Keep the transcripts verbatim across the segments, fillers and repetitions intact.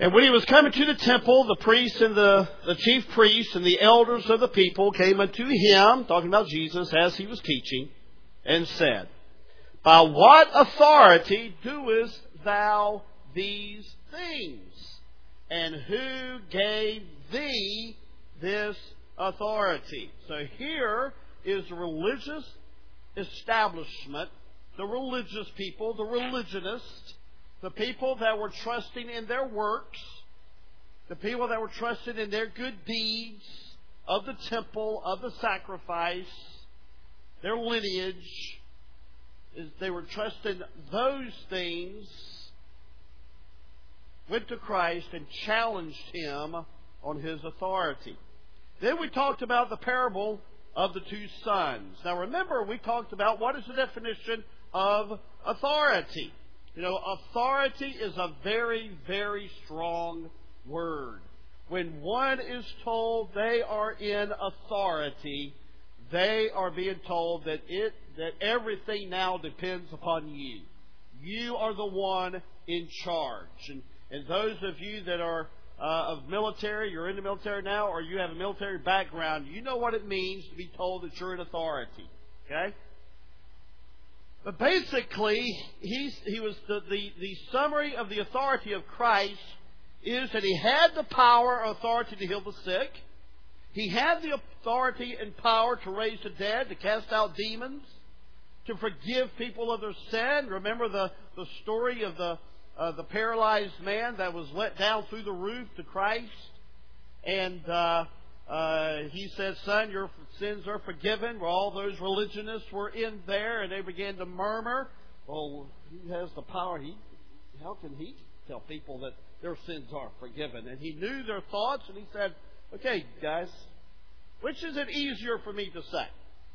And when he was coming to the temple, the priests and the, the chief priests and the elders of the people came unto him, talking about Jesus, as he was teaching, and said, By what authority doest thou these things? And who gave thee this authority? So here is the religious establishment, the religious people, the religionists, the people that were trusting in their works, the people that were trusting in their good deeds of the temple, of the sacrifice, their lineage. They were trusting those things, went to Christ and challenged Him on His authority. Then we talked about the parable of the two sons. Now remember, we talked about what is the definition of authority. You know, authority is a very, very strong word. When one is told they are in authority, they are being told that it that everything now depends upon you. You are the one in charge. And, and those of you that are uh, of military, you're in the military now, or you have a military background, you know what it means to be told that you're in authority. Okay? But basically, he's, he was the, the, the summary of the authority of Christ is that He had the power or authority to heal the sick. He had the authority and power to raise the dead, to cast out demons, to forgive people of their sin. Remember the, the story of the, uh, the paralyzed man that was let down through the roof to Christ. And uh, uh, He said, Son, your sins are forgiven. Well, all those religionists were in there, and they began to murmur. Well, He has the power. He, how can He tell people that their sins are forgiven? And He knew their thoughts, and He said, okay, guys, which is it easier for me to say?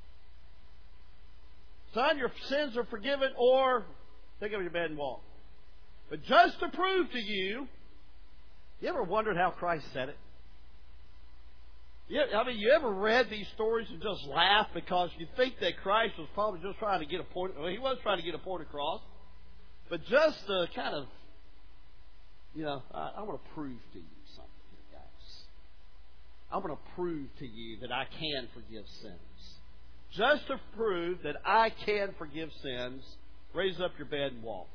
Son, your sins are forgiven, or take up your bed and walk. But just to prove to you, you ever wondered how Christ said it? You, I mean, you ever read these stories and just laugh because you think that Christ was probably just trying to get a point, well, He was trying to get a point across, but just to kind of, you know, I, I want to prove to you something here, guys. I want to prove to you that I can forgive sins. Just to prove that I can forgive sins, raise up your bed and walk.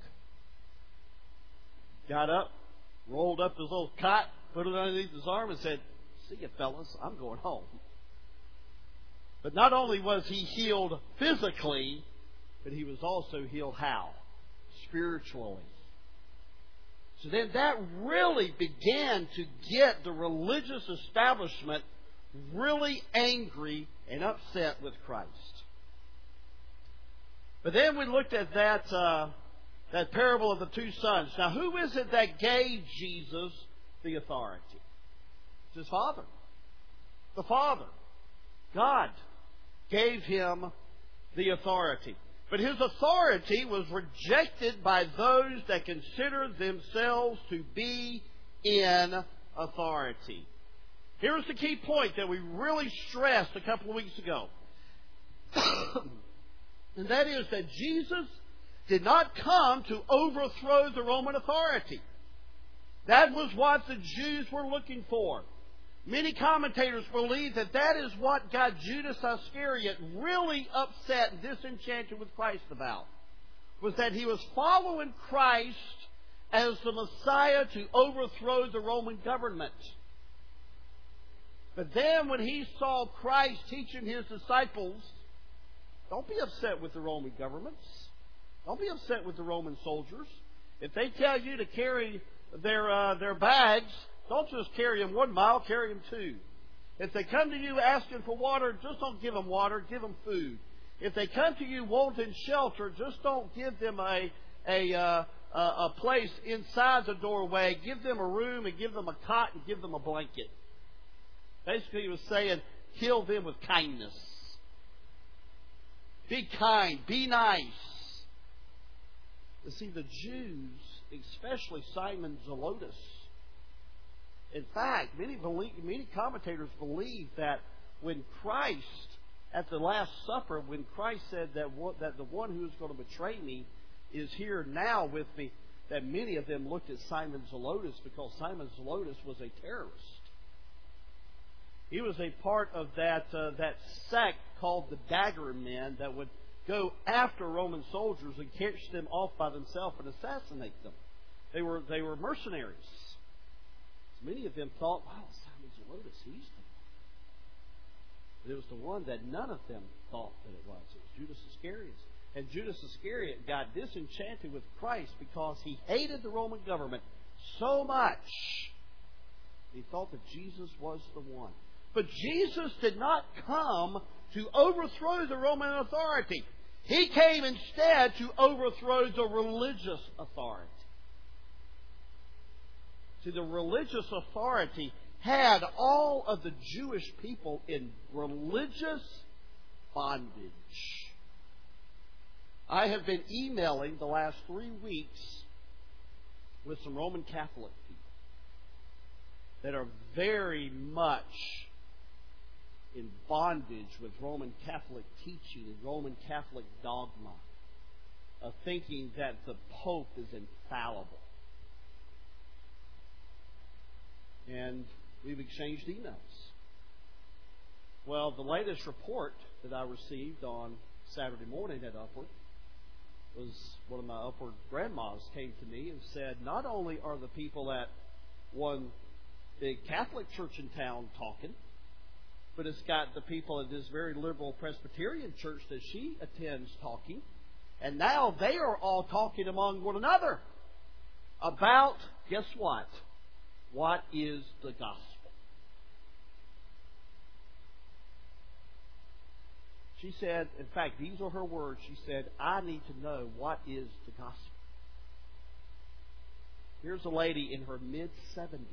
Got up, rolled up his little cot, put it underneath his arm, and said, see you, fellas, I'm going home. But not only was he healed physically, but he was also healed how? Spiritually. So then that really began to get the religious establishment really angry and upset with Christ. But then we looked at that uh, that parable of the two sons. Now, who is it that gave Jesus the authority? It's His Father. The Father, God, gave Him the authority. But His authority was rejected by those that considered themselves to be in authority. Here's the key point that we really stressed a couple of weeks ago. And that is that Jesus did not come to overthrow the Roman authority. That was what the Jews were looking for. Many commentators believe that that is what got Judas Iscariot really upset and disenchanted with Christ about. Was that he was following Christ as the Messiah to overthrow the Roman government. But then when he saw Christ teaching His disciples, don't be upset with the Roman governments. Don't be upset with the Roman soldiers. If they tell you to carry their uh, their bags, don't just carry them one mile, carry them two. If they come to you asking for water, just don't give them water, give them food. If they come to you wanting shelter, just don't give them a a uh, a place inside the doorway. Give them a room and give them a cot and give them a blanket. Basically, He was saying, kill them with kindness. Be kind. Be nice. You see, the Jews, especially Simon Zelotes, in fact, many believe, many commentators believe that when Christ, at the Last Supper, when Christ said that what, that the one who is going to betray me is here now with me, that many of them looked at Simon Zelotes because Simon Zelotes was a terrorist. He was a part of that uh, that sect called the Dagger Men that would go after Roman soldiers and catch them off by themselves and assassinate them. They were they were mercenaries. So many of them thought, "Wow, Simon Zelotes, he's the one." But it was the one that none of them thought that it was. It was Judas Iscariot. And Judas Iscariot got disenchanted with Christ because he hated the Roman government so much. He thought that Jesus was the one. But Jesus did not come to overthrow the Roman authority. He came instead to overthrow the religious authority. See, the religious authority had all of the Jewish people in religious bondage. I have been emailing the last three weeks with some Roman Catholic people that are very much in bondage with Roman Catholic teaching and Roman Catholic dogma of thinking that the Pope is infallible. And we've exchanged emails. Well, the latest report that I received on Saturday morning at Upward was one of my Upward grandmas came to me and said, not only are the people at one big Catholic church in town talking, but it's got the people at this very liberal Presbyterian church that she attends talking. And now they are all talking among one another about, guess what? What is the gospel? She said, in fact, these are her words. She said, I need to know what is the gospel. Here's a lady in her mid-seventies.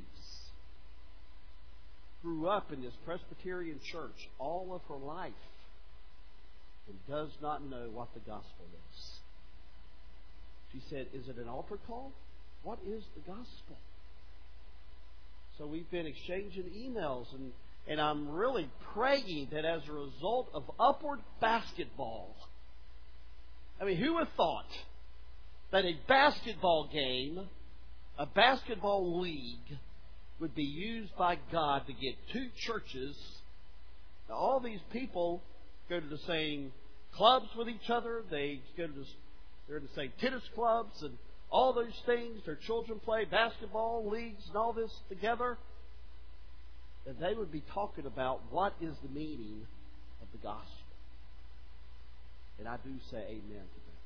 Grew up in this Presbyterian church all of her life and does not know what the gospel is. She said, is it an altar call? What is the gospel? So we've been exchanging emails, and, and I'm really praying that as a result of Upward basketball, I mean, who would have thought that a basketball game, a basketball league, would be used by God to get two churches. Now, all these people go to the same clubs with each other. They go to the, they're in the same tennis clubs and all those things. Their children play basketball leagues and all this together. And they would be talking about what is the meaning of the gospel. And I do say amen to that.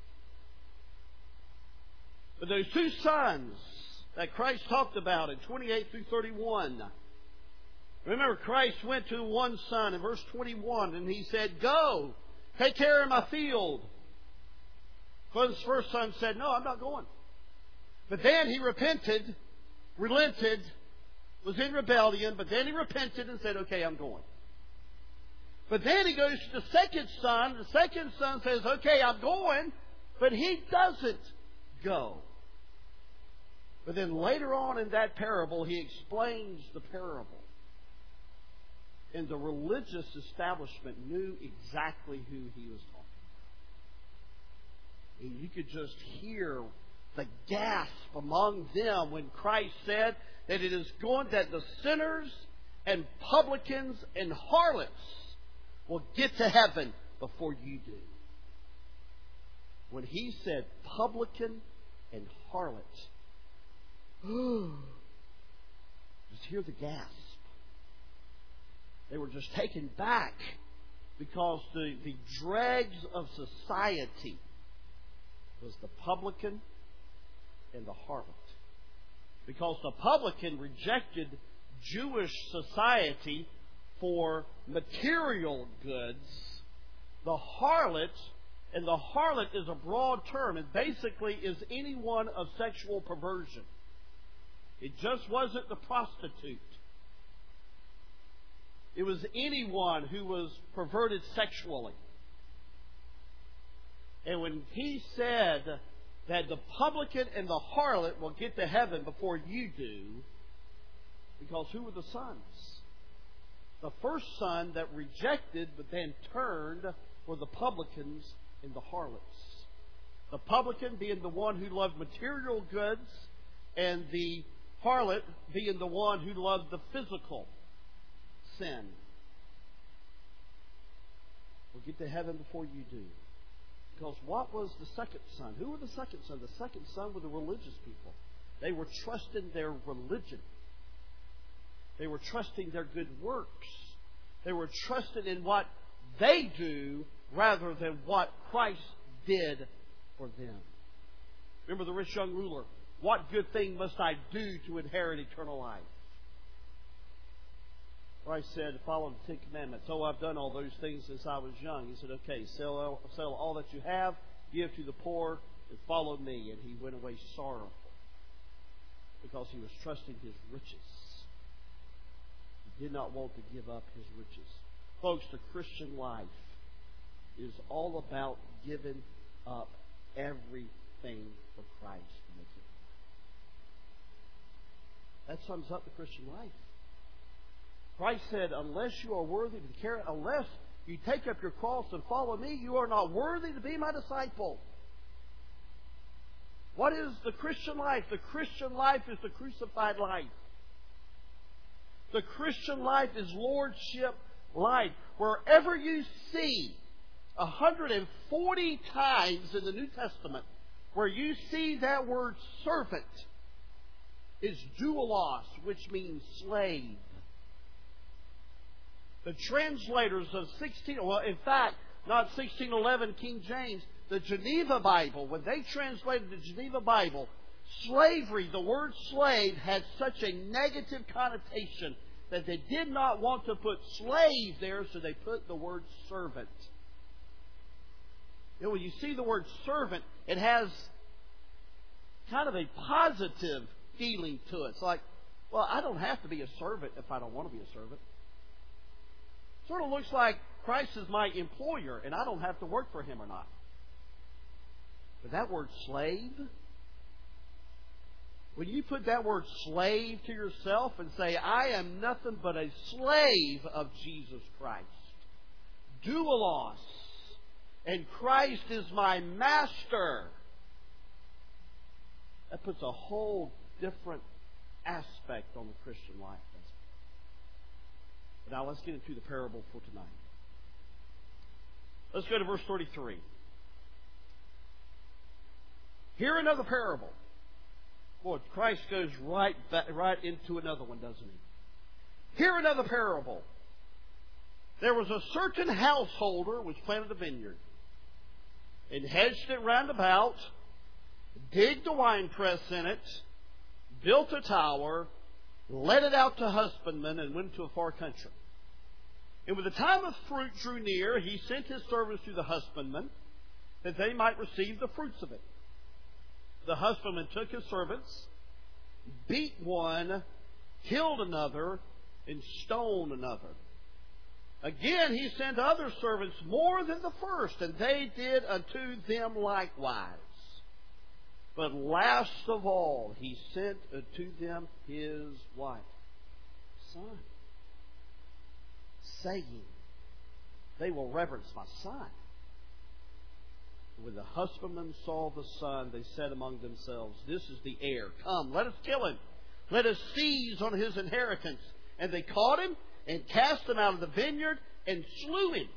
But those two sons that Christ talked about in twenty-eight through thirty-one. Remember, Christ went to one son in verse twenty-one and he said, go, take care of my field. But his first son said, no, I'm not going. But then he repented, relented, was in rebellion, but then he repented and said, okay, I'm going. But then he goes to the second son. The second son says, okay, I'm going, but he doesn't go. But then later on in that parable, he explains the parable. And the religious establishment knew exactly who he was talking about. And you could just hear the gasp among them when Christ said that it is going that the sinners and publicans and harlots will get to heaven before you do. When he said publican and harlot, just hear the gasp. They were just taken back because the, the dregs of society was the publican and the harlot. Because the publican rejected Jewish society for material goods, the harlot, and the harlot is a broad term, it basically is anyone of sexual perversion. It just wasn't the prostitute. It was anyone who was perverted sexually. And when he said that the publican and the harlot will get to heaven before you do, because who were the sons? The first son that rejected but then turned were the publicans and the harlots. The publican being the one who loved material goods, and the harlot being the one who loved the physical sin. We'll get to heaven before you do. Because what was the second son? Who were the second son? The second son were the religious people. They were trusting their religion. They were trusting their good works. They were trusting in what they do rather than what Christ did for them. Remember the rich young ruler. What good thing must I do to inherit eternal life? Christ said, follow the Ten Commandments. Oh, I've done all those things since I was young. He said, okay, sell all, sell all that you have, give to the poor, and follow me. And he went away sorrowful because he was trusting his riches. He did not want to give up his riches. Folks, the Christian life is all about giving up everything for Christ. That sums up the Christian life. Christ said, unless you are worthy to carry, unless you take up your cross and follow me, you are not worthy to be my disciple. What is the Christian life? The Christian life is the crucified life. The Christian life is lordship life. Wherever you see one hundred forty times in the New Testament where you see that word servant, is doulos, which means slave. The translators of sixteen, well, in fact, not sixteen eleven King James, the Geneva Bible, when they translated the Geneva Bible, slavery, the word slave, had such a negative connotation that they did not want to put slave there, so they put the word servant. You know, when you see the word servant, it has kind of a positive feeling to it. It's like, well, I don't have to be a servant if I don't want to be a servant. Sort of looks like Christ is my employer and I don't have to work for him or not. But that word slave, when you put that word slave to yourself and say, I am nothing but a slave of Jesus Christ, doulos, and Christ is my master, that puts a whole different aspect on the Christian life. But now let's get into the parable for tonight. Let's go to verse thirty-three. Hear another parable. Boy, Christ goes right back, right into another one, doesn't he? Hear another parable. There was a certain householder which planted a vineyard and hedged it round about, digged a winepress in it, built a tower, let it out to husbandmen, and went to a far country. And when the time of fruit drew near, he sent his servants to the husbandmen, that they might receive the fruits of it. The husbandman took his servants, beat one, killed another, and stoned another. Again he sent other servants more than the first, and they did unto them likewise. But last of all, he sent unto them his wife, son, saying, they will reverence my son. When the husbandmen saw the son, they said among themselves, this is the heir. Come, let us kill him. Let us seize on his inheritance. And they caught him and cast him out of the vineyard and slew him.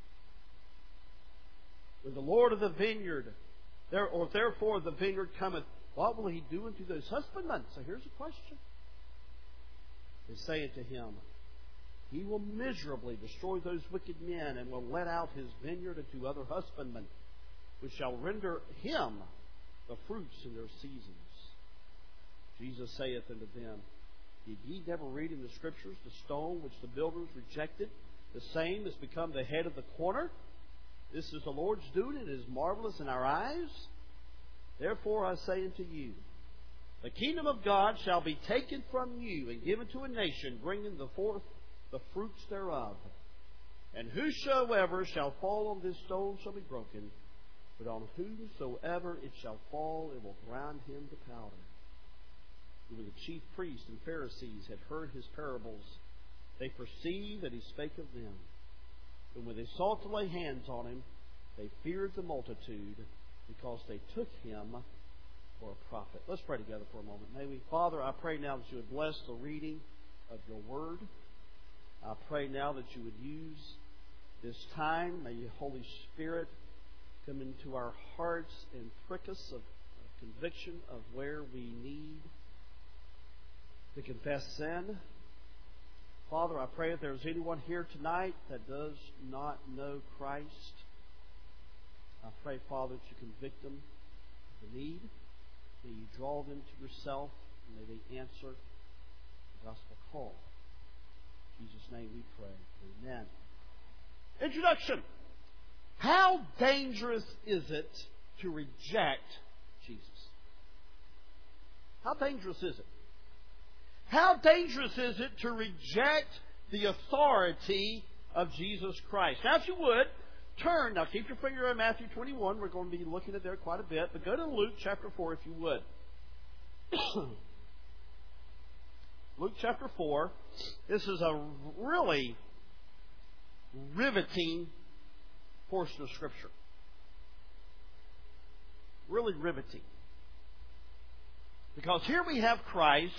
When the Lord of the vineyard, there, or therefore the vineyard cometh, what will he do unto those husbandmen? So here's a question. They say unto him, he will miserably destroy those wicked men, and will let out his vineyard unto other husbandmen, which shall render him the fruits in their seasons. Jesus saith unto them, did ye never read in the Scriptures the stone which the builders rejected? The same has become the head of the corner. This is the Lord's doing, and it is marvelous in our eyes. Therefore I say unto you, the kingdom of God shall be taken from you, and given to a nation, bringing the forth the fruits thereof. And whosoever shall fall on this stone shall be broken, but on whomsoever it shall fall, it will grind him to powder. And when the chief priests and Pharisees had heard his parables, they perceived that he spake of them. And when they sought to lay hands on him, they feared the multitude, because they took him for a prophet. Let's pray together for a moment, may we? Father, I pray now that you would bless the reading of your word. I pray now that you would use this time. May your Holy Spirit come into our hearts and prick us of, of conviction of where we need to confess sin. Father, I pray if there's anyone here tonight that does not know Christ, I pray, Father, that you convict them of the need. May you draw them to yourself, and may they answer the gospel call. In Jesus' name we pray. Amen. Introduction. How dangerous is it to reject Jesus? How dangerous is it? How dangerous is it to reject the authority of Jesus Christ? Now, if you would, turn. Now, keep your finger on Matthew twenty-one. We're going to be looking at there quite a bit. But go to Luke chapter four, if you would. Luke chapter four. This is a really riveting portion of Scripture. Really riveting. Because here we have Christ,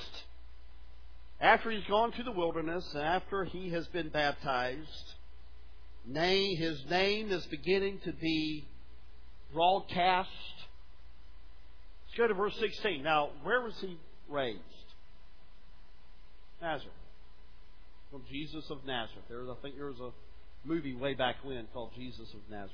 after he's gone to the wilderness, and after he has been baptized, nay, his name is beginning to be broadcast. Let's go to verse sixteen. Now, where was he raised? Nazareth. From Jesus of Nazareth. There was, I think there was a movie way back when called Jesus of Nazareth.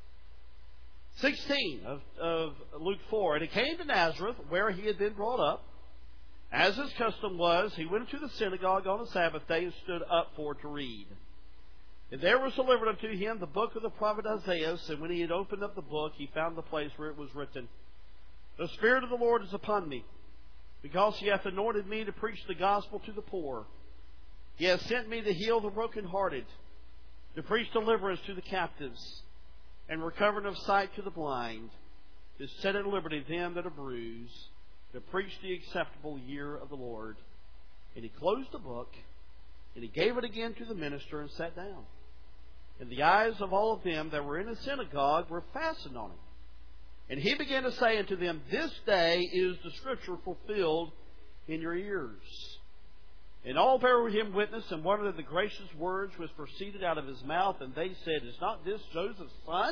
sixteen of, of Luke four. And he came to Nazareth, where he had been brought up. As his custom was, he went into the synagogue on the Sabbath day and stood up for to read. And there was delivered unto him the book of the prophet Isaiah. And when he had opened up the book, he found the place where it was written, The Spirit of the Lord is upon me, because he hath anointed me to preach the gospel to the poor. He hath sent me to heal the brokenhearted, to preach deliverance to the captives, and recovering of sight to the blind, to set at liberty them that are bruised, to preach the acceptable year of the Lord. And he closed the book, and he gave it again to the minister, and sat down. And the eyes of all of them that were in the synagogue were fastened on him. And he began to say unto them, This day is the Scripture fulfilled in your ears. And all bare him witness, and wondered at the gracious words which proceeded out of his mouth. And they said, Is not this Joseph's son?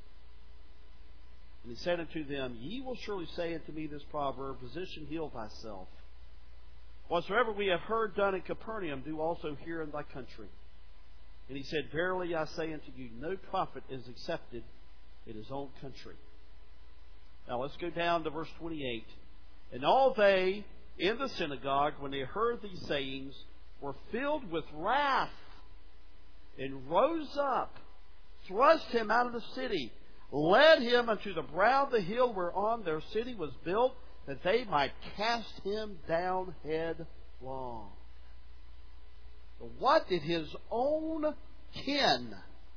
And he said unto them, Ye will surely say unto me this proverb, Physician, heal thyself. Whatsoever we have heard done in Capernaum, do also here in thy country. And he said, Verily I say unto you, no prophet is accepted in his own country. Now let's go down to verse twenty-eight. And all they in the synagogue, when they heard these sayings, were filled with wrath, and rose up, thrust him out of the city, led him unto the brow of the hill whereon their city was built, that they might cast him down headlong. But what did his own kin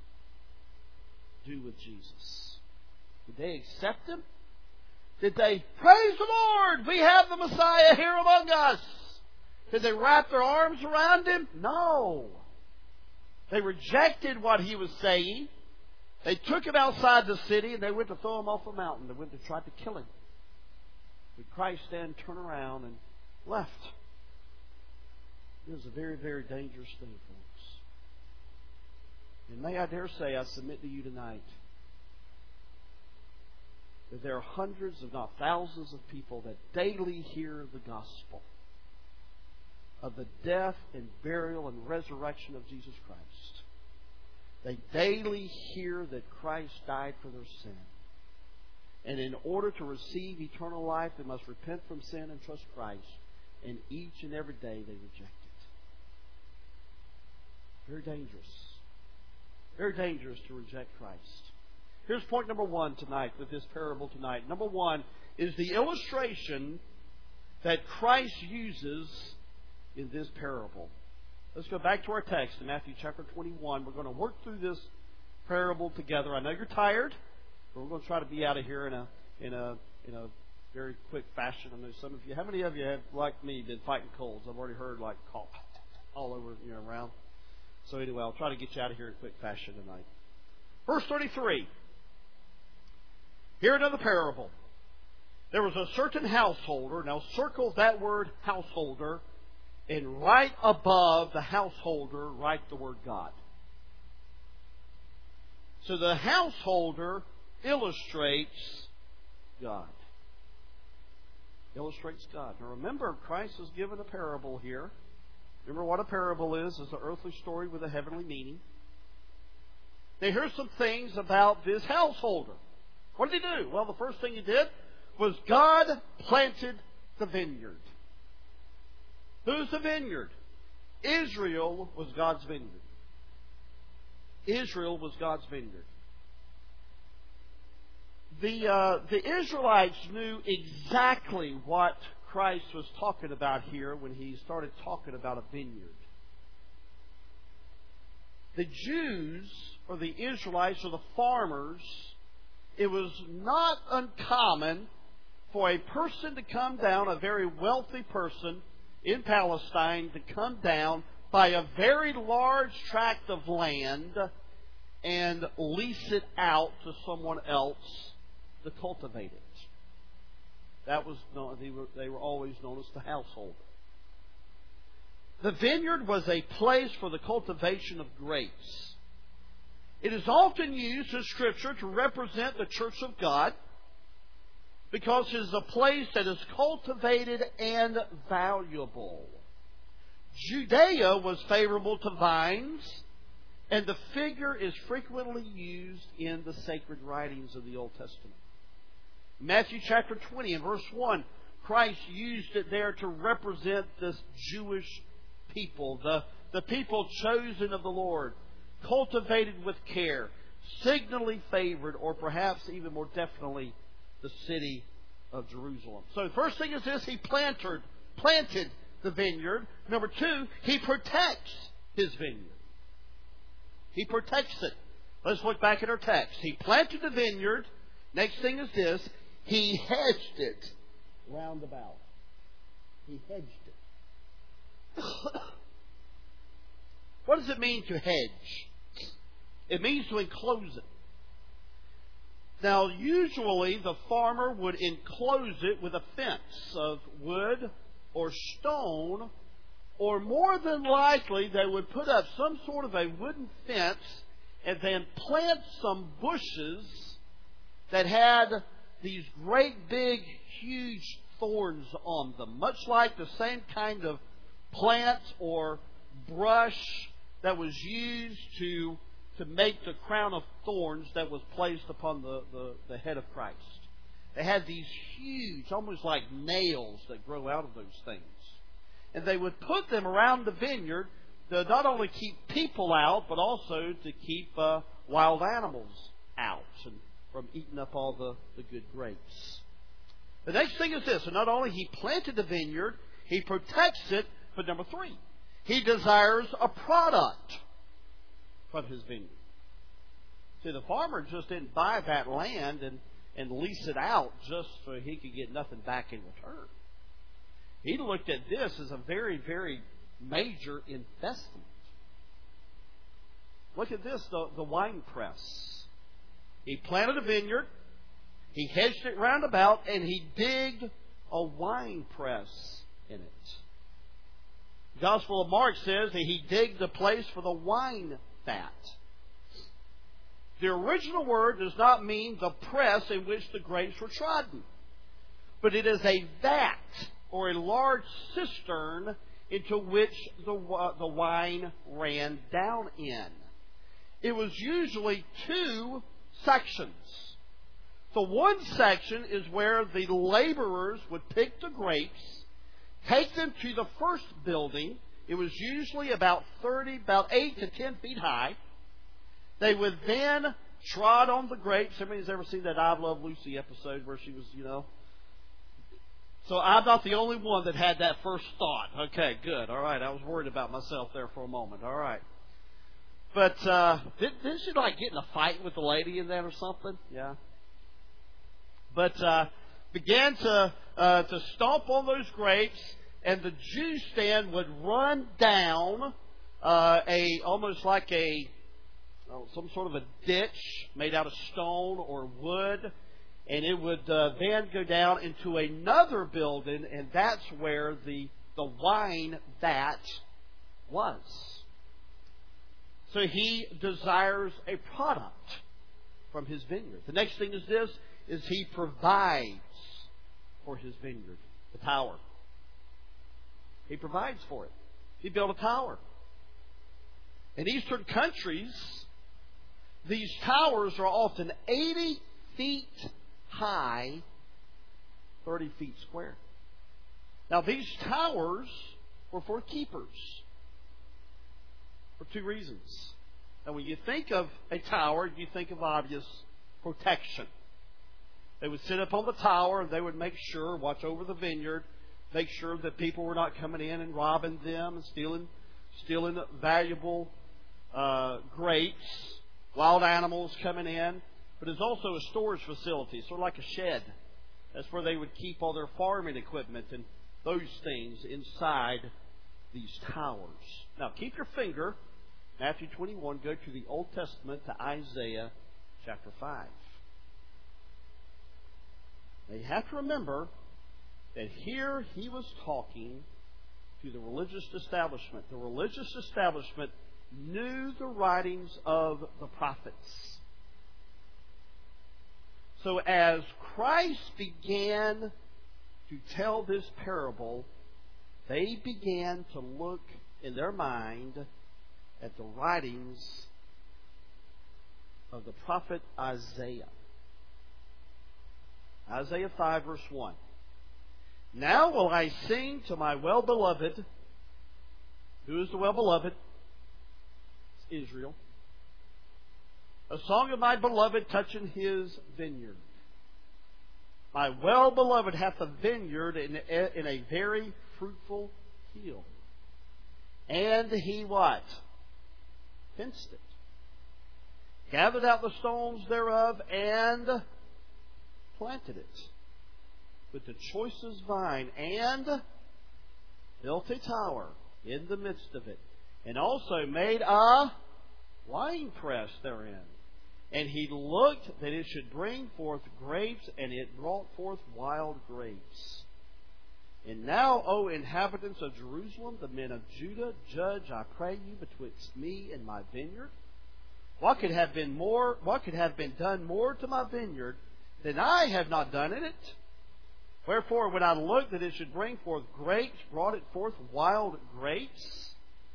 do with Jesus? Did they accept him? Did they praise the Lord? We have the Messiah here among us. Did they wrap their arms around him? No. They rejected what he was saying. They took him outside the city, and they went to throw him off a mountain. They went to try to kill him. But Christ then turned around and left. It was a very, very dangerous thing, folks. And may I dare say, I submit to you tonight, that there are hundreds, if not thousands, of people that daily hear the gospel of the death and burial and resurrection of Jesus Christ. They daily hear that Christ died for their sin. And in order to receive eternal life, they must repent from sin and trust Christ. And each and every day they reject it. Very dangerous. Very dangerous to reject Christ. Here's point number one tonight with this parable tonight. Number one is the illustration that Christ uses in this parable. Let's go back to our text in Matthew chapter twenty-one. We're going to work through this parable together. I know you're tired, but we're going to try to be out of here in a in a in a very quick fashion. I know some of you. How many of you have, like me, been fighting colds? I've already heard like cough all over, you know, around. So anyway, I'll try to get you out of here in quick fashion tonight. Verse thirty-three. Here another parable. There was a certain householder. Now circle that word householder, and right above the householder write the word God. So the householder illustrates God. Illustrates God. Now remember, Christ has given a parable here. Remember what a parable is. It's an earthly story with a heavenly meaning. Now here's some things about this householder. What did he do? Well, the first thing he did was God planted the vineyard. Who's the vineyard? Israel was God's vineyard. Israel was God's vineyard. The, uh, the Israelites knew exactly what Christ was talking about here when he started talking about a vineyard. The Jews, or the Israelites, or the farmers, it was not uncommon for a person to come down, a very wealthy person in Palestine, to come down, buy a very large tract of land, and lease it out to someone else to cultivate it. That was known, they were, they were always known as the householder. The vineyard was a place for the cultivation of grapes. It is often used in Scripture to represent the church of God because it is a place that is cultivated and valuable. Judea was favorable to vines, and the figure is frequently used in the sacred writings of the Old Testament. Matthew chapter twenty and verse one, Christ used it there to represent this Jewish people, the, the people chosen of the Lord, cultivated with care, signally favored, or perhaps even more definitely, the city of Jerusalem. So the first thing is this, he planted, planted the vineyard. Number two, he protects his vineyard. He protects it. Let's look back at our text. He planted the vineyard. Next thing is this, he hedged it round about. He hedged it. What does it mean to hedge? It means to enclose it. Now, usually the farmer would enclose it with a fence of wood or stone, or more than likely they would put up some sort of a wooden fence and then plant some bushes that had these great big, huge thorns on them, much like the same kind of plant or brush that was used to to make the crown of thorns that was placed upon the, the, the head of Christ. They had these huge, almost like nails that grow out of those things. And they would put them around the vineyard to not only keep people out, but also to keep uh, wild animals out and from eating up all the, the good grapes. The next thing is this. So not only he planted the vineyard, he protects it, but number three, he desires a product from his vineyard. See, the farmer just didn't buy that land and, and lease it out just so he could get nothing back in return. He looked at this as a very, very major investment. Look at this, the, the wine press. He planted a vineyard, he hedged it round about, and he digged a wine press in it. The Gospel of Mark says that he digged a place for the wine vat. The original word does not mean the press in which the grapes were trodden, but it is a vat or a large cistern into which the, uh, the wine ran down in. It was usually two sections. The one section is where the laborers would pick the grapes, take them to the first building. It was usually about thirty, about eight to ten feet high. They would then trod on the grapes. Everybody's ever seen that I Love Lucy episode where she was, you know. So I'm not the only one that had that first thought. Okay, good. All right. I was worried about myself there for a moment. All right. But uh, didn't, didn't she like get in a fight with the lady in there or something? Yeah. But uh, began to uh, to stomp on those grapes, and the juice stand would run down uh, a almost like a oh, some sort of a ditch made out of stone or wood, And it would uh, then go down into another building, and that's where the, the wine vat was. So he desires a product from his vineyard. The next thing is this, is he provides for his vineyard, the tower. He provides for it. He built a tower. In Eastern countries, these towers are often eighty feet high, thirty feet square. Now, these towers were for keepers for two reasons. Now, when you think of a tower, you think of obvious protection. They would sit up on the tower and they would make sure, watch over the vineyard, make sure that people were not coming in and robbing them and stealing, stealing valuable uh, grapes, wild animals coming in. But it's also a storage facility, sort of like a shed. That's where they would keep all their farming equipment and those things inside these towers. Now, keep your finger, Matthew twenty-one, go to the Old Testament to Isaiah chapter five. Now, you have to remember that here he was talking to the religious establishment. The religious establishment knew the writings of the prophets. So as Christ began to tell this parable, they began to look in their mind at the writings of the prophet Isaiah. Isaiah five, verse one. Now will I sing to my well-beloved. Who is the well-beloved? It's Israel. A song of my beloved touching his vineyard. My well-beloved hath a vineyard in a, in a very fruitful field. And he what? Fenced it. Gathered out the stones thereof and planted it with the choicest vine, and built a tower in the midst of it, and also made a winepress therein. And he looked that it should bring forth grapes, and it brought forth wild grapes. And now, O inhabitants of Jerusalem, the men of Judah, judge, I pray you, betwixt me and my vineyard. What could have been more? What could have been done more to my vineyard than I have not done in it? Wherefore, when I looked that it should bring forth grapes, brought it forth wild grapes.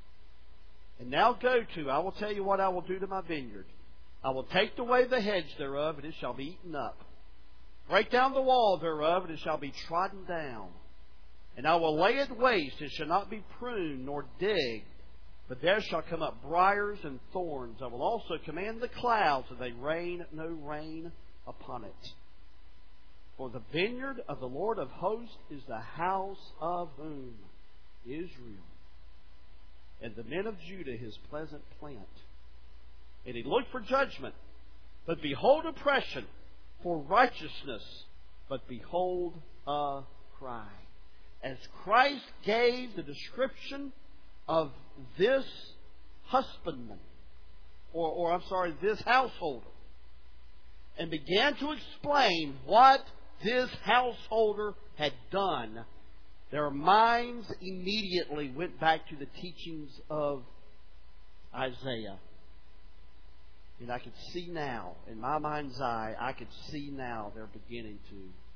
And now go to, I will tell you what I will do to my vineyard. I will take away the hedge thereof, and it shall be eaten up. Break down the wall thereof, and it shall be trodden down. And I will lay it waste, it shall not be pruned nor digged, but there shall come up briars and thorns. I will also command the clouds, that they rain no rain upon it. For the vineyard of the Lord of hosts is the house of whom? Israel. And the men of Judah his pleasant plant. And he looked for judgment, but behold oppression, for righteousness, but behold a cry. As Christ gave the description of this husbandman, or, or I'm sorry, this householder, and began to explain what this householder had done, their minds immediately went back to the teachings of Isaiah. And I could see now, in my mind's eye, I could see now they're beginning to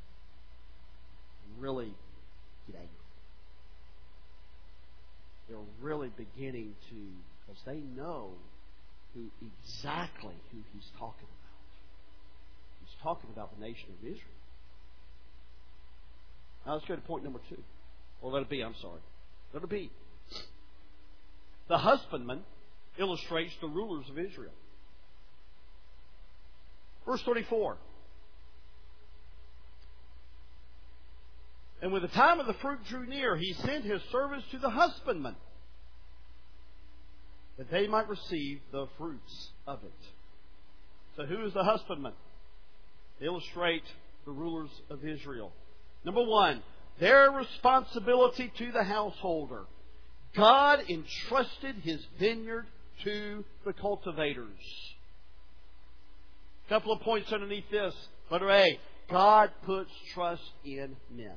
really get angry. They're really beginning to, because they know who exactly who he's talking about. He's talking about the nation of Israel. Now let's go to point number two. Or let it be, I'm sorry. Let it be. The husbandman illustrates the rulers of Israel. Verse twenty-four. And when the time of the fruit drew near, he sent his servants to the husbandmen, that they might receive the fruits of it. So who is the husbandman? They illustrate the rulers of Israel. Number one, their responsibility to the householder. God entrusted his vineyard to the cultivators. A couple of points underneath this. Letter A, God puts trust in men.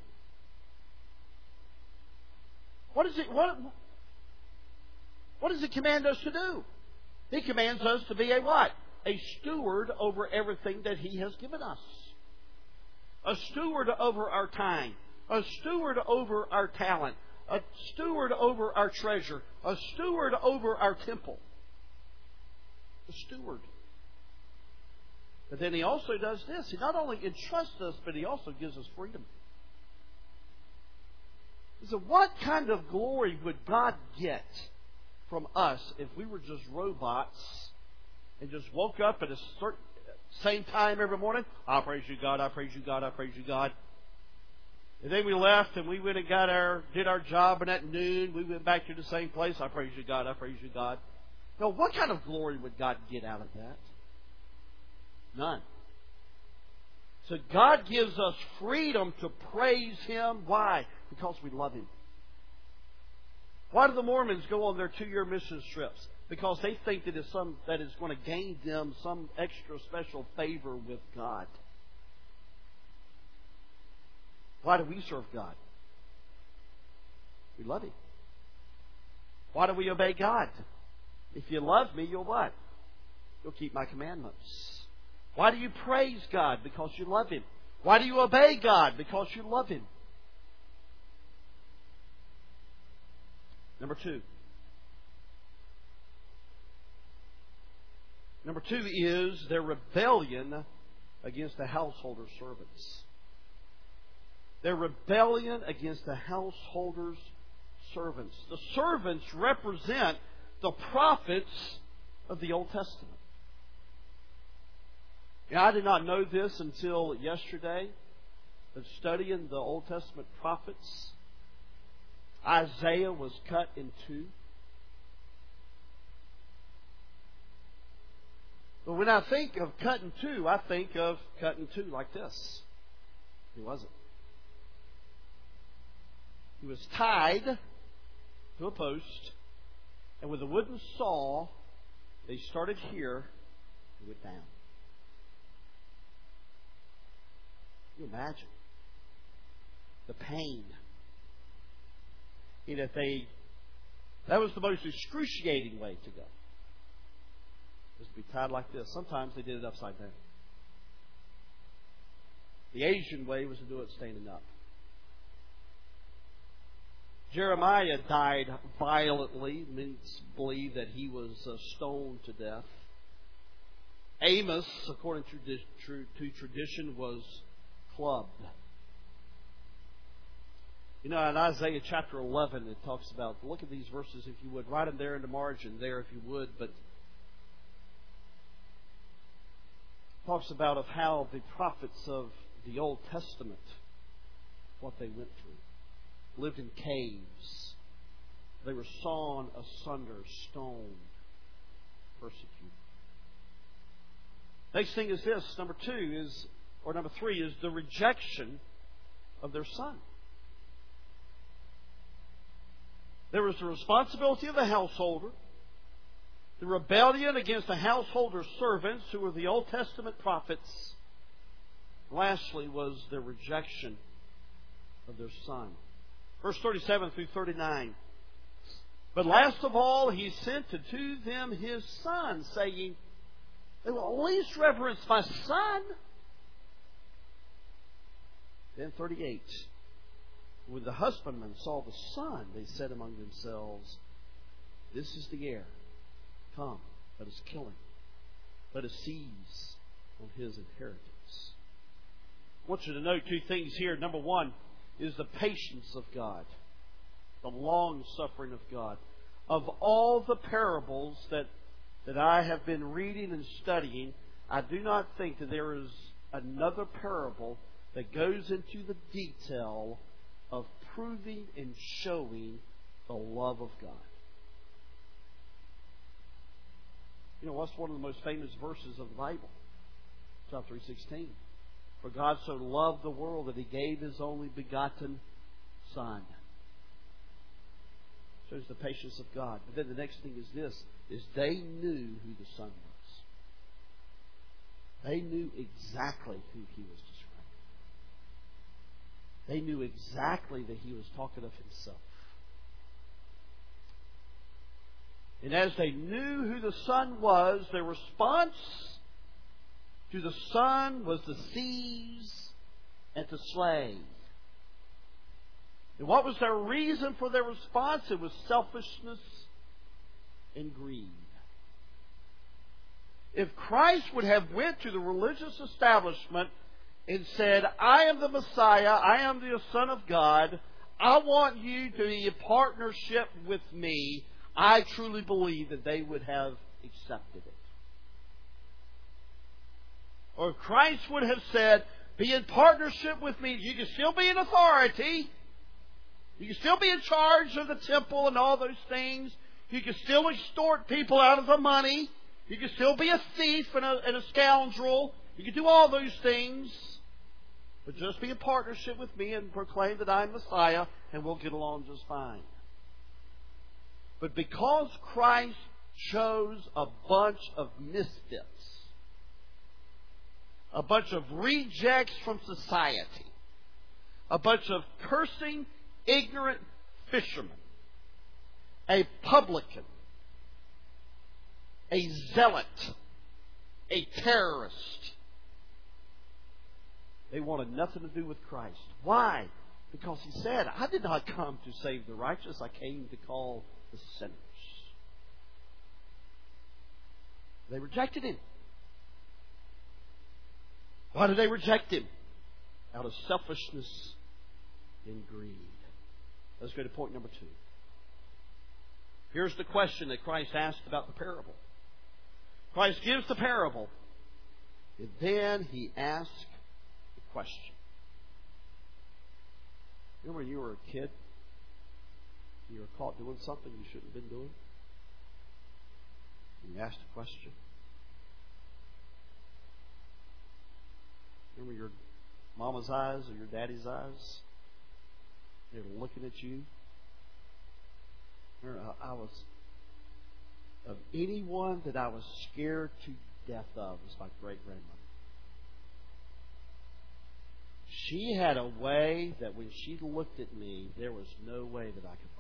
What is it? What, what does He command us to do? He commands us to be a what? A steward over everything that He has given us. A steward over our time. A steward over our talent. A steward over our treasure. A steward over our temple. A steward. But then He also does this. He not only entrusts us, but He also gives us freedom. So what kind of glory would God get from us if we were just robots and just woke up at a certain same time every morning? I praise you, God. I praise you, God. I praise you, God. And then we left and we went and got our did our job, and at noon we went back to the same place. I praise you, God. I praise you, God. Now, what kind of glory would God get out of that? None. So God gives us freedom to praise Him. Why? Because we love Him. Why do the Mormons go on their two-year mission trips? Because they think that it's some that is going to gain them some extra special favor with God. Why do we serve God? We love Him. Why do we obey God? If you love me, you'll what? You'll keep my commandments. Why do you praise God? Because you love Him. Why do you obey God? Because you love Him. Number two. Number two is their rebellion against the householder's servants. Their rebellion against the householder's servants. The servants represent the prophets of the Old Testament. Now, I did not know this until yesterday, of studying the Old Testament prophets. Isaiah was cut in two. But when I think of cut in two, I think of cut in two like this. He wasn't. He was tied to a post, and with a wooden saw, they started here and went down. Can you imagine the pain? You know, if they, that was the most excruciating way to go. Was to be tied like this. Sometimes they did it upside down. The Asian way was to do it standing up. Jeremiah died violently. Many believe that he was uh, stoned to death. Amos, according to, to tradition, was clubbed. You know, in Isaiah chapter eleven, it talks about, look at these verses if you would. Write them there in the margin there if you would. But it talks about of how the prophets of the Old Testament, what they went through. Lived in caves. They were sawn asunder, stoned, persecuted. Next thing is this. Number two is, or number three is the rejection of their son. There was the responsibility of the householder, the rebellion against the householder's servants, who were the Old Testament prophets. Lastly was the rejection of their son. Verse thirty-seven through thirty-nine. But last of all, he sent to them his son, saying, they will at least reverence my son. Then thirty-eight. When the husbandmen saw the son, they said among themselves, this is the heir. Come, let us kill him. Let us seize on his inheritance. I want you to note two things here. Number one is the patience of God, the long suffering of God. Of all the parables that, that I have been reading and studying, I do not think that there is another parable that goes into the detail of proving and showing the love of God. You know, what's one of the most famous verses of the Bible? John three sixteen. For God so loved the world that He gave His only begotten Son. Shows the patience of God. But then the next thing is this, is they knew who the Son was. They knew exactly who He was describing. They knew exactly that he was talking of himself. And as they knew who the Son was, their response to the Son was to seize and to slay. And what was their reason for their response? It was selfishness and greed. If Christ would have went to the religious establishment and said, I am the Messiah, I am the Son of God, I want you to be in partnership with me, I truly believe that they would have accepted it. Or if Christ would have said, be in partnership with me, you can still be in authority, you can still be in charge of the temple and all those things, you can still extort people out of the money, you can still be a thief and a, and a scoundrel, you can do all those things, but just be in partnership with me and proclaim that I'm Messiah, and we'll get along just fine. But because Christ chose a bunch of misfits, a bunch of rejects from society, a bunch of cursing, ignorant fishermen, a publican, a zealot, a terrorist, they wanted nothing to do with Christ. Why? Because he said, I did not come to save the righteous, I came to call the sinners. They rejected him. Why did they reject him? Out of selfishness and greed. Let's go to point number two. Here's the question that Christ asked about the parable. Christ gives the parable, and then he asks the question. Remember when you were a kid? You were caught doing something you shouldn't have been doing? And you asked a question. Remember your mama's eyes or your daddy's eyes? They were looking at you. Remember, I, I was, of anyone that I was scared to death of was my great-grandmother. She had a way that when she looked at me, there was no way that I could lie.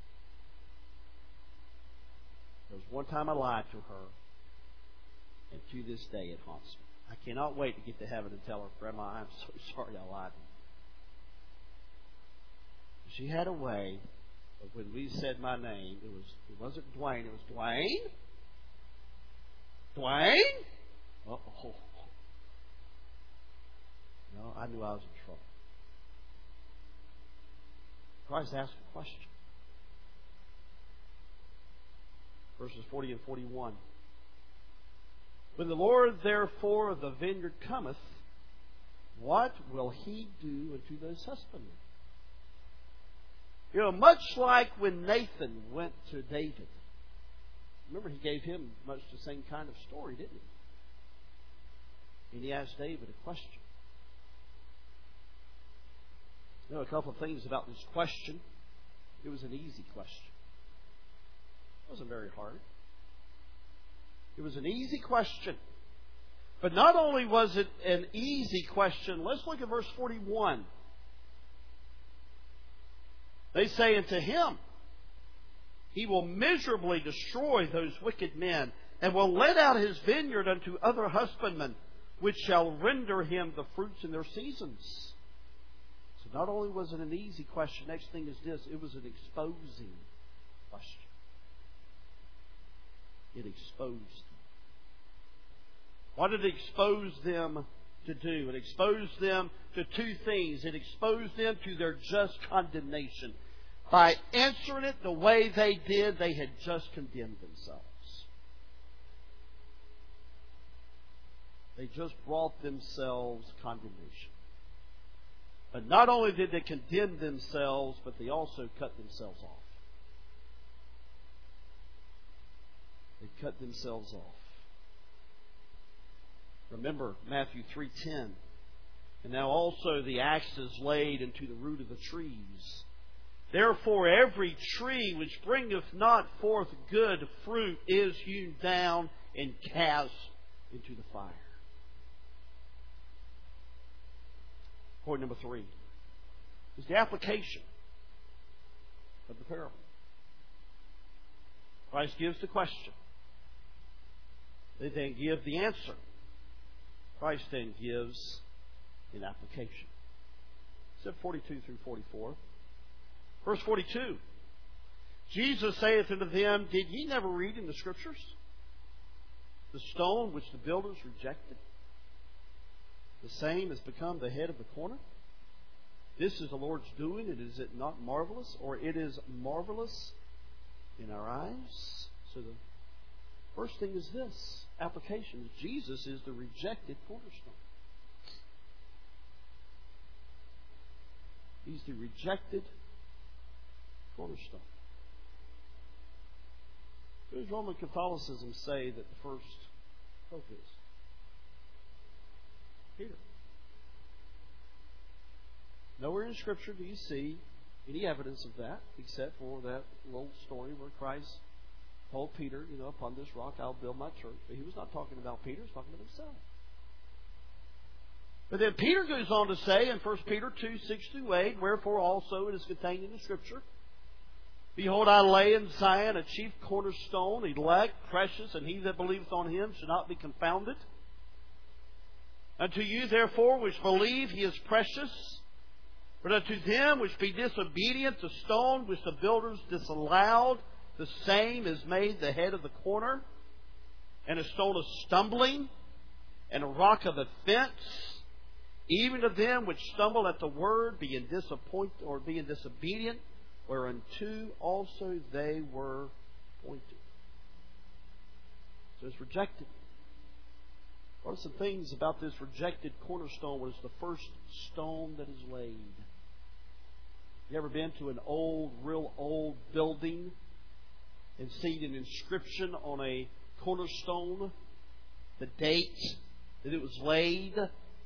There was one time I lied to her, and to this day it haunts me. I cannot wait to get to heaven and tell her, Grandma, I'm so sorry I lied to you. She had a way of when we said my name, it was it wasn't Dwayne, it was Dwayne? Dwayne? Uh-oh. No, I knew I was in trouble. Christ asked a question. Verses forty and forty-one. When the Lord therefore of the vineyard cometh, what will he do unto those husbandmen? You know, much like when Nathan went to David. Remember, he gave him much the same kind of story, didn't he? And he asked David a question. You know, a couple of things about this question. It was an easy question. It wasn't very hard. It was an easy question. But not only was it an easy question, let's look at verse forty-one. They say unto him, he will miserably destroy those wicked men, and will let out his vineyard unto other husbandmen, which shall render him the fruits in their seasons. So not only was it an easy question, next thing is this, it was an exposing question. It exposed them. What did it expose them to do? It exposed them to two things. It exposed them to their just condemnation. By answering it the way they did, they had just condemned themselves. They just brought themselves condemnation. But not only did they condemn themselves, but they also cut themselves off. They cut themselves off. Remember Matthew three ten. And now also the axe is laid into the root of the trees. Therefore every tree which bringeth not forth good fruit is hewn down and cast into the fire. Point number three. is the application of the parable. Christ gives the question. They then give the answer. Christ then gives an application. Except forty-two through forty-four. Verse forty-two. Jesus saith unto them, Did ye never read in the Scriptures the stone which the builders rejected? The same has become the head of the corner. This is the Lord's doing, and is it not marvelous? Or it is marvelous in our eyes? So the first thing is this application. Jesus is the rejected cornerstone. He's the rejected cornerstone. Who does Roman Catholicism say that the first pope is? Peter. Nowhere in Scripture do you see any evidence of that, except for that little story where Christ told Peter, you know, upon this rock I'll build my church. But he was not talking about Peter, he was talking about himself. But then Peter goes on to say in First Peter two, six through eight, Wherefore also it is contained in the Scripture, Behold, I lay in Zion a chief cornerstone, elect, precious, and he that believeth on him shall not be confounded. Unto you, therefore, which believe, he is precious. But unto them which be disobedient, the stone which the builders disallowed, the same is made the head of the corner, and a stone of stumbling, and a rock of offense. Even to them which stumble at the word, being disappointed or being disobedient, whereunto also they were appointed. So it's rejected. What are some things about this rejected cornerstone was the first stone that is laid? You ever been to an old, real old building and seen an inscription on a cornerstone? The date that it was laid?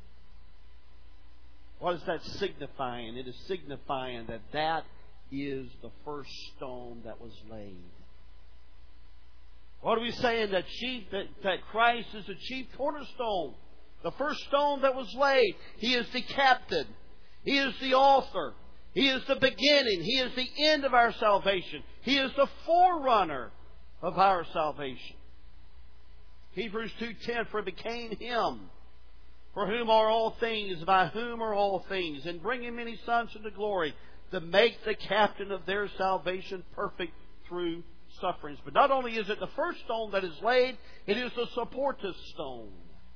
What is that signifying? It is signifying that that is the first stone that was laid. What are we saying? That chief, that, that Christ is the chief cornerstone. The first stone that was laid. He is the captain. He is the author. He is the beginning. He is the end of our salvation. He is the forerunner of our salvation. Hebrews two ten, For it became Him, for whom are all things, by whom are all things, and bringing many sons into glory, to make the captain of their salvation perfect through sufferings. But not only is it the first stone that is laid, it is the supportive stone.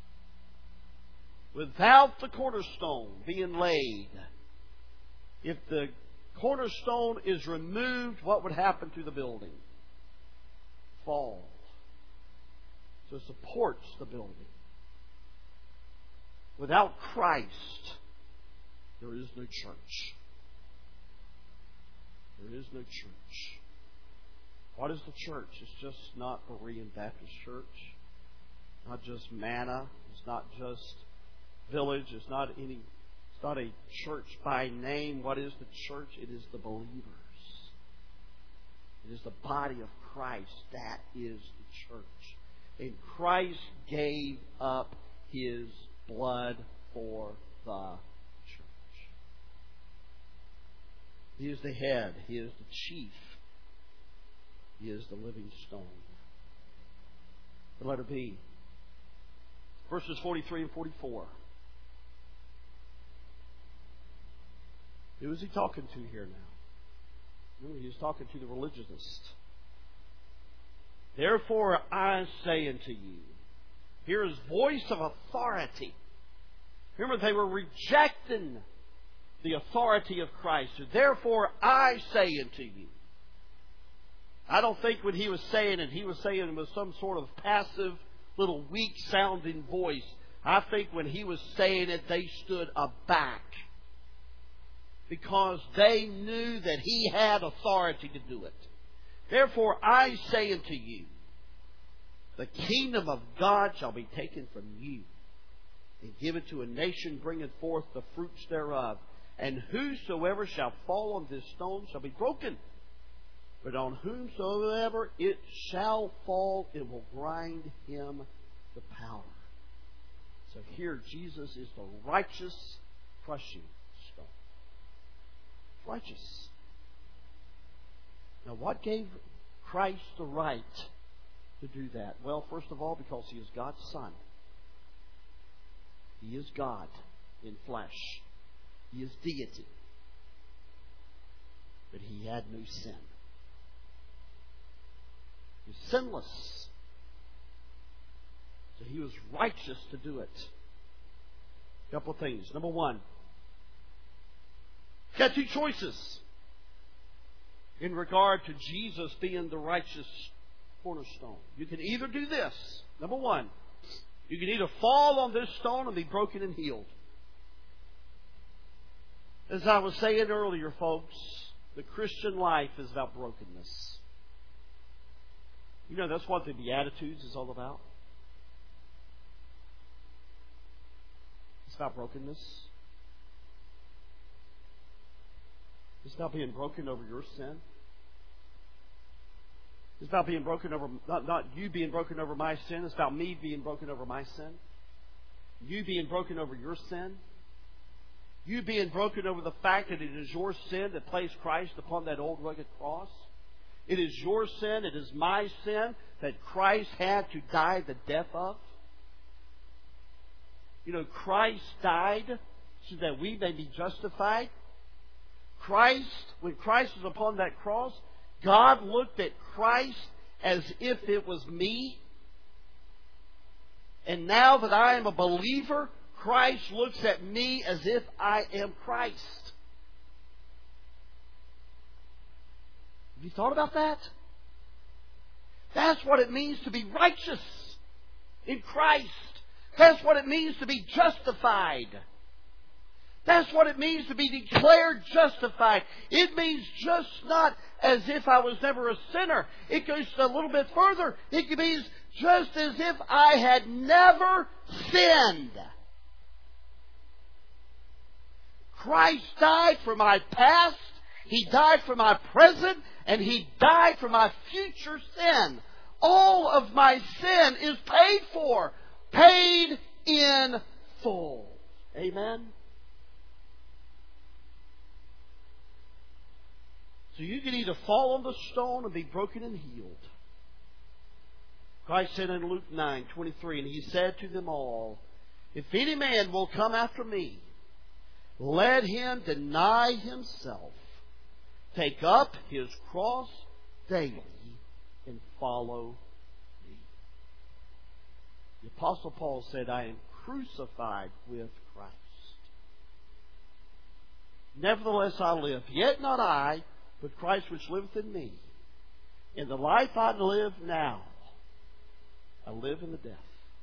Without the cornerstone being laid, if the cornerstone is removed, what would happen to the building? Fall. So it supports the building. Without Christ, there is no church. There is no church. What is the church? It's just not Berean Baptist Church. Not just manna. It's not just village. It's not any. It's not a church by name. What is the church? It is the believers. It is the body of Christ. That is the church. And Christ gave up His blood for the church. He is the head. He is the chief. He is the living stone. The letter B. Verses forty-three and forty-four. Who is he talking to here now? Remember, he is talking to the religionists. Therefore I say unto you. Here is voice of authority. Remember, they were rejecting the authority of Christ. Therefore I say unto you. I don't think when he was saying it, he was saying it with some sort of passive, little weak-sounding voice. I think when he was saying it, they stood aback. Because they knew that he had authority to do it. Therefore I say unto you, the kingdom of God shall be taken from you, and given to a nation bringing forth the fruits thereof. And whosoever shall fall on this stone shall be broken. But on whomsoever it shall fall, it will grind him to powder. So here Jesus is the righteous crushing stone. righteous. Now, what gave Christ the right to do that? Well, first of all, because He is God's Son. He is God in flesh. He is deity. But He had no sin. He was sinless. So He was righteous to do it. A couple of things. Number one, you've got two choices in regard to Jesus being the righteous cornerstone. You can either do this. Number one, you can either fall on this stone and be broken and healed. As I was saying earlier, folks, the Christian life is about brokenness. You know, that's what the Beatitudes is all about. It's about brokenness. It's about being broken over your sin. It's about being broken over, not, not you being broken over my sin. It's about me being broken over my sin. You being broken over your sin. You being broken over the fact that it is your sin that placed Christ upon that old rugged cross. It is your sin, it is my sin that Christ had to die the death of. You know, Christ died so that we may be justified. Christ, when Christ was upon that cross, God looked at Christ as if it was me. And now that I am a believer, Christ looks at me as if I am Christ. Have you thought about that? That's what it means to be righteous in Christ. That's what it means to be justified. That's what it means to be declared justified. It means just not as if I was never a sinner. It goes a little bit further. It means just as if I had never sinned. Christ died for my past, He died for my present, and He died for my future sin. All of my sin is paid for. Paid in full. Amen? So you can either fall on the stone and be broken and healed. Christ said in Luke nine twenty-three, and He said to them all, if any man will come after me, let him deny himself, take up his cross daily, and follow me. The Apostle Paul said, I am crucified with Christ. Nevertheless I live, yet not I, but Christ which liveth in me. In the life I live now, I live in the death.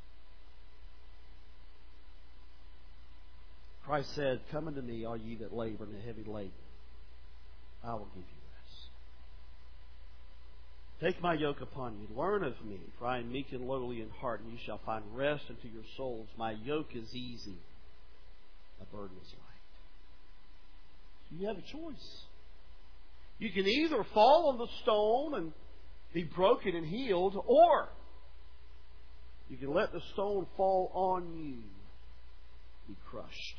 Christ said, come unto me, all ye that labor and are heavy laden. I will give you rest. Take my yoke upon you. Learn of me, for I am meek and lowly in heart, and ye shall find rest unto your souls. My yoke is easy, my burden is light. So you have a choice. You can either fall on the stone and be broken and healed, or you can let the stone fall on you, be crushed.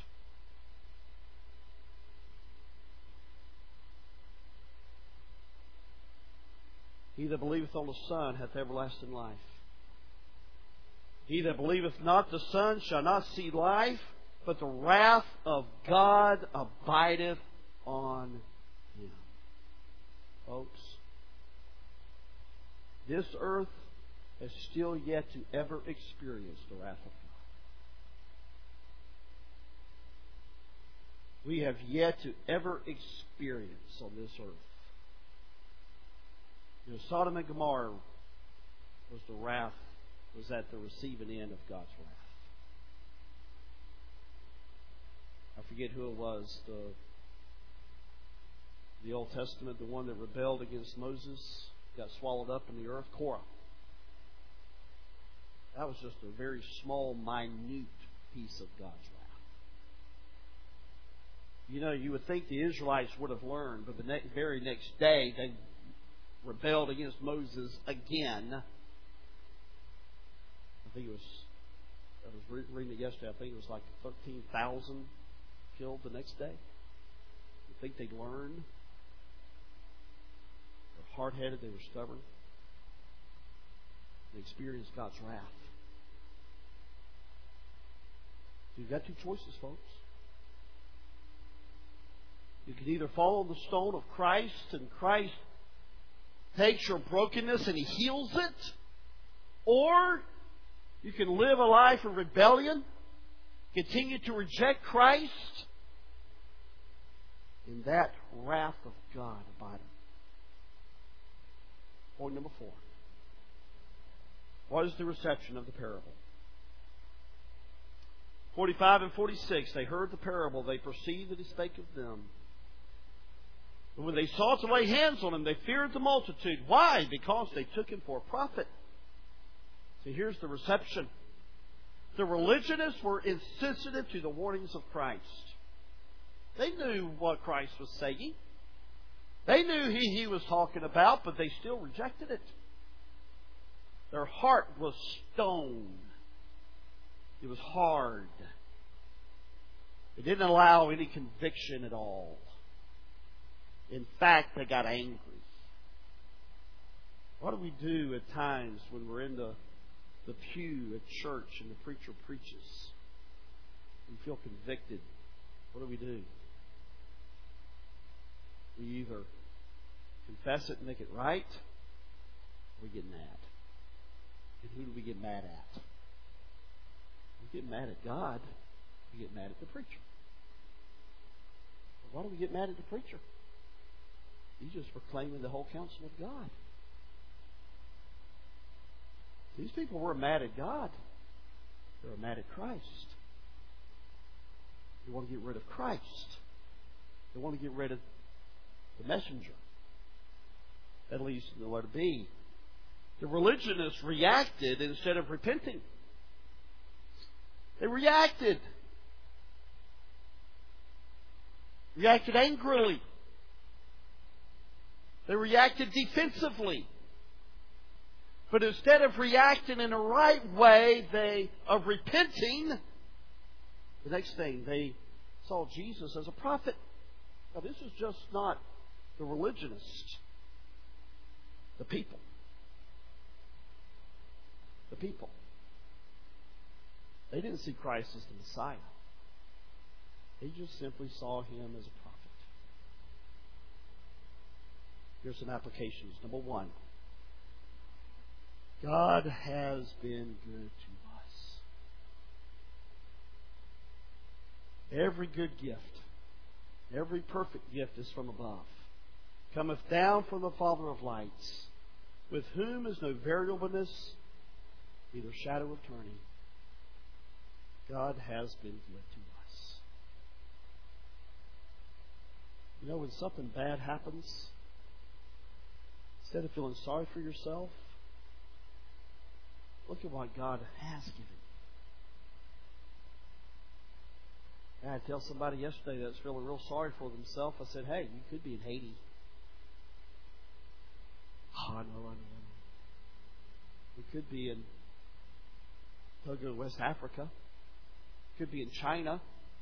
He that believeth on the Son hath everlasting life. He that believeth not the Son shall not see life, but the wrath of God abideth on him. Folks, this earth has still yet to ever experience the wrath of God. We have yet to ever experience on this earth. You know, Sodom and Gomorrah was the wrath, was at the receiving end of God's wrath. I forget who it was, the, the Old Testament, the one that rebelled against Moses, got swallowed up in the earth, Korah. That was just a very small, minute piece of God's wrath. You know, you would think the Israelites would have learned, but the ne- very next day they rebelled against Moses again. I think it was, I was reading it yesterday, I think it was like thirteen thousand killed the next day. think they'd learn. They were hard-headed. They were stubborn. They experienced God's wrath. You've got two choices, folks. You can either follow the stone of Christ, and Christ takes your brokenness and He heals it, or you can live a life of rebellion, continue to reject Christ, and that wrath of God abideth. Point number four. What is the reception of the parable? forty-five and forty-six, they heard the parable. They perceived that He spake of them. But when they sought to lay hands on Him, they feared the multitude. Why? Because they took Him for a prophet. So here's the reception. The religionists were insensitive to the warnings of Christ. They knew what Christ was saying. They knew who He was talking about, but they still rejected it. Their heart was stone. It was hard. It didn't allow any conviction at all. In fact, they got angry. What do we do at times when we're in the, the pew at church and the preacher preaches? We feel convicted. What do we do? We either confess it and make it right, or we get mad. And who do we get mad at? We get mad at God. We get mad at the preacher. Why do we get mad at the preacher? He's just proclaiming the whole counsel of God. These people were mad at God. They were mad at Christ. They want to get rid of Christ. They want to get rid of the messenger. At least in the letter B. The religionists reacted instead of repenting. They reacted. Reacted angrily. They reacted defensively. But instead of reacting in a right way, they of repenting, the next thing, they saw Jesus as a prophet. Now, this is just not the religionists. The people. The people. They didn't see Christ as the Messiah. They just simply saw Him as a prophet. Here's some applications. Number one, God has been good to us. Every good gift, every perfect gift is from above, cometh down from the Father of lights, with whom is no variableness, neither shadow of turning. God has been good to us. You know, when something bad happens, instead of feeling sorry for yourself, look at what God has given you. And I tell somebody yesterday that's feeling real sorry for themselves, I said, hey, you could be in Haiti. Oh, I know, I know, I know. You could be in Togo, West Africa. You could be in China.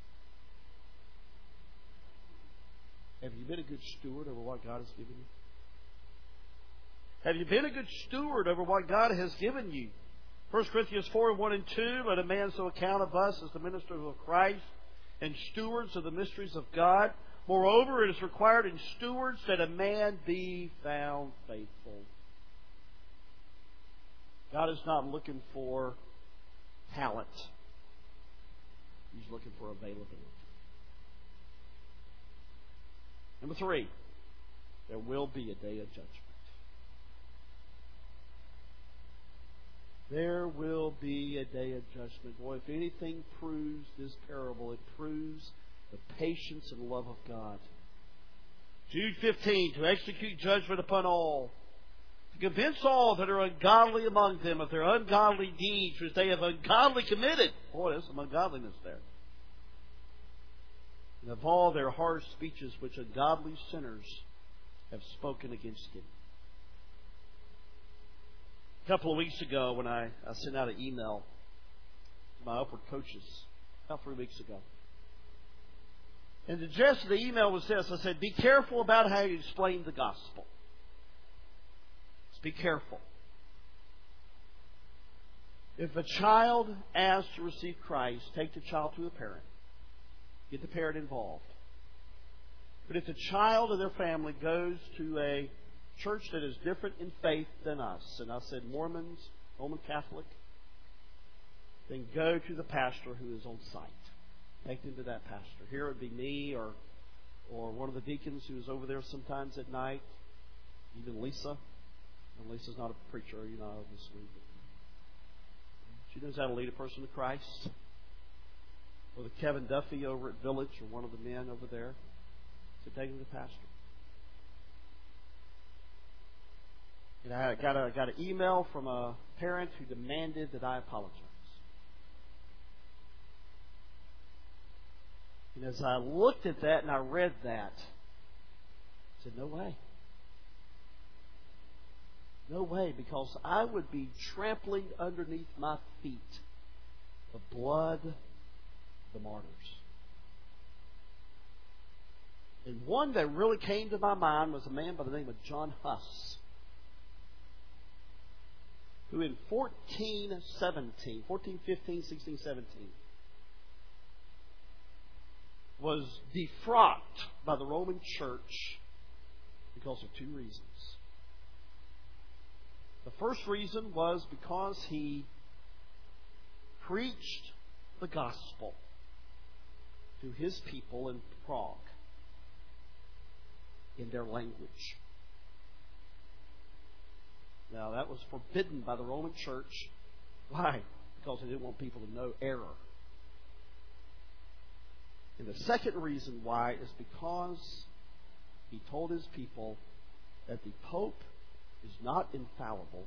Have you been a good steward over what God has given you? Have you been a good steward over what God has given you? First Corinthians four, one and two, let a man so account of us as the ministers of Christ and stewards of the mysteries of God. Moreover, it is required in stewards that a man be found faithful. God is not looking for talent. He's looking for availability. Number three, there will be a day of judgment. There will be a day of judgment. Boy, if anything proves this parable, it proves the patience and love of God. Jude fifteen, to execute judgment upon all, to convince all that are ungodly among them of their ungodly deeds which they have ungodly committed. Boy, there's some ungodliness there. And of all their harsh speeches which ungodly sinners have spoken against Him. A couple of weeks ago when I, I sent out an email to my upward coaches, about three weeks ago. And the gist of the email was this. I said, be careful about how you explain the gospel. Just be careful. If a child asks to receive Christ, take the child to the parent. Get the parent involved. But if the child or their family goes to a church that is different in faith than us, and I said Mormons, Roman Catholic, then go to the pastor who is on site. Take them to that pastor. Here it would be me or or one of the deacons who is over there sometimes at night. Even Lisa. And Lisa's not a preacher, you know, obviously. She knows how to lead a person to Christ. Or the Kevin Duffy over at Village, or one of the men over there. So take them to the pastor. And I got a got an email from a parent who demanded that I apologize. And as I looked at that and I read that, I said, no way. No way, because I would be trampling underneath my feet the blood of the martyrs. And one that really came to my mind was a man by the name of John Huss, who in fourteen seventeen, fourteen fifteen, sixteen seventeen, was defrocked by the Roman Church because of two reasons. The first reason was because he preached the gospel to his people in Prague in their language. Now, that was forbidden by the Roman Church. Why? Because they didn't want people to know error. And the second reason why is because he told his people that the Pope is not infallible,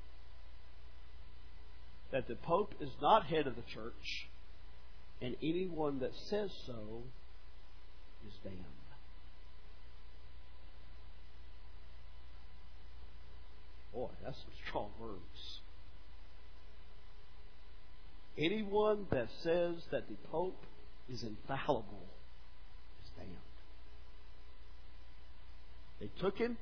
that the Pope is not head of the church, and anyone that says so is damned. Boy, that's some strong words. Anyone that says that the Pope is infallible is damned. They took him.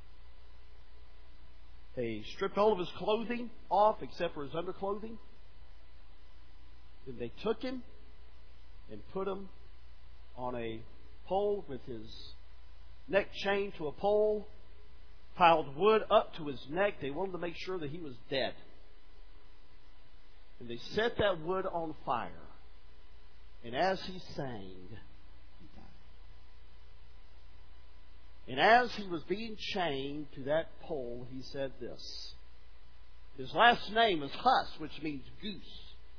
They stripped all of his clothing off except for his underclothing. Then they took him and put him on a pole with his neck chained to a pole, piled wood up to his neck. They wanted to make sure that he was dead. And they set that wood on fire. And as he sang, he died. And as he was being chained to that pole, he said this. His last name is Huss, which means goose.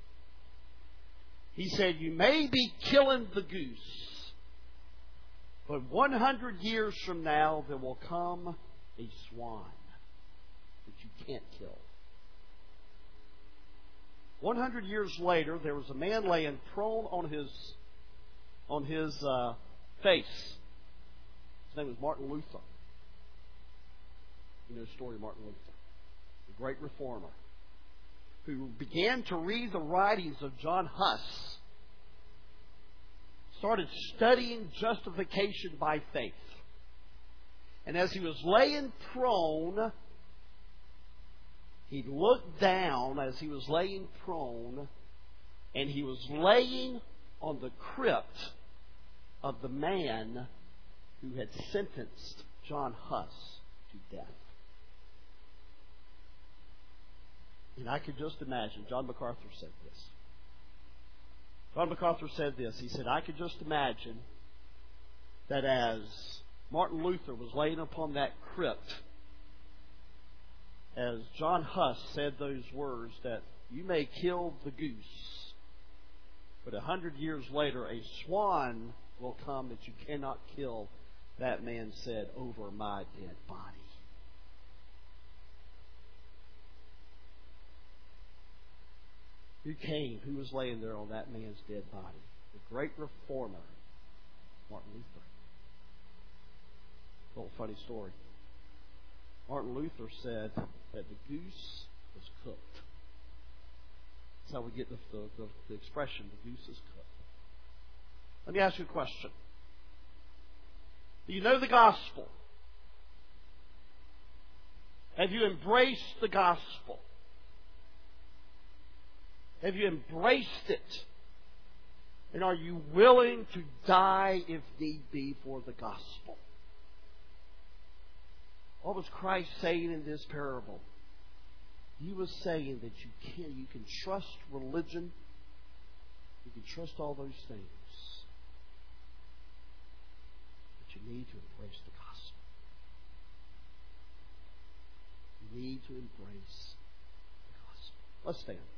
He said, you may be killing the goose, but one hundred years from now there will come a swan that you can't kill. One hundred years later, there was a man laying prone on his on his uh, face. His name was Martin Luther. You know the story of Martin Luther, the great reformer, who began to read the writings of John Huss, started studying justification by faith. And as he was laying prone, he looked down as he was laying prone, and he was laying on the crypt of the man who had sentenced John Huss to death. And I could just imagine, John MacArthur said this. John MacArthur said this. He said, I could just imagine that as Martin Luther was laying upon that crypt, as John Huss said those words that you may kill the goose, but a hundred years later a swan will come that you cannot kill, that man said, over my dead body. Who came? Who was laying there on that man's dead body? The great reformer, Martin Luther. A little funny story. Martin Luther said that the goose was cooked. That's how we get the, the, the, the expression, the goose is cooked. Let me ask you a question. Do you know the gospel? Have you embraced the gospel? Have you embraced it? And are you willing to die, if need be, for the gospel? What was Christ saying in this parable? He was saying that you can, you can trust religion, you can trust all those things, but you need to embrace the gospel. You need to embrace the gospel. Let's stand.